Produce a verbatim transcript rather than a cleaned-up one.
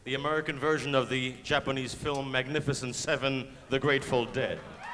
the American version of the Japanese film Magnificent Seven, The Grateful Dead.